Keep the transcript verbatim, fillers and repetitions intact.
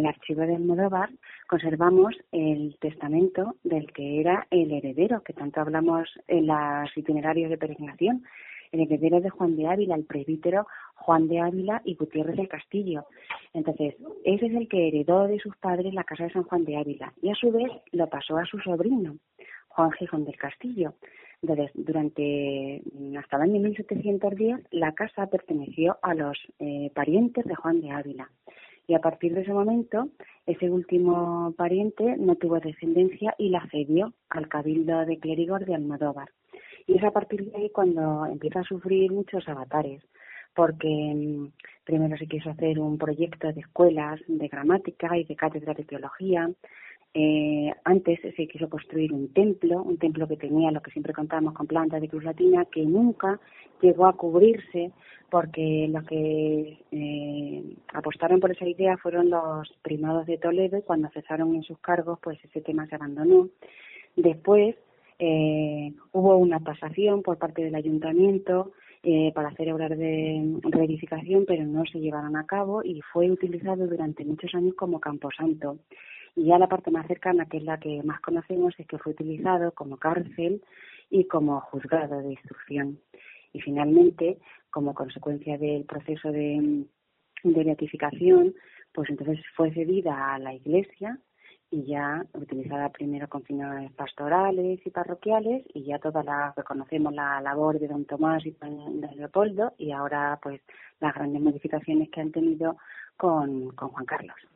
el archivo de Almodóvar conservamos el testamento del que era el heredero, que tanto hablamos en los itinerarios de peregrinación, el heredero de Juan de Ávila, el presbítero Juan de Ávila y Gutiérrez del Castillo. Entonces, ese es el que heredó de sus padres la casa de San Juan de Ávila y a su vez lo pasó a su sobrino, Juan Gijón del Castillo. Entonces, durante hasta el año mil setecientos diez, la casa perteneció a los eh, parientes de Juan de Ávila. Y a partir de ese momento, ese último pariente no tuvo descendencia y la cedió al Cabildo de Clérigos de Almodóvar. Y es a partir de ahí cuando empieza a sufrir muchos avatares, porque mmm, primero se quiso hacer un proyecto de escuelas de gramática y de cátedra de teología. Eh, antes se quiso construir un templo, un templo que tenía lo que siempre contábamos con plantas de cruz latina, que nunca llegó a cubrirse porque los que eh, apostaron por esa idea fueron los primados de Toledo y cuando cesaron en sus cargos pues ese tema se abandonó. Después eh, hubo una tasación por parte del ayuntamiento eh, para hacer obras de reedificación, pero no se llevaron a cabo y fue utilizado durante muchos años como camposanto. Y ya la parte más cercana, que es la que más conocemos, es que fue utilizado como cárcel y como juzgado de instrucción. Y finalmente, como consecuencia del proceso de, de beatificación, pues entonces fue cedida a la Iglesia y ya utilizada primero con fines pastorales y parroquiales y ya toda la reconocemos la labor de don Tomás y de Leopoldo y ahora pues las grandes modificaciones que han tenido con, con Juan Carlos.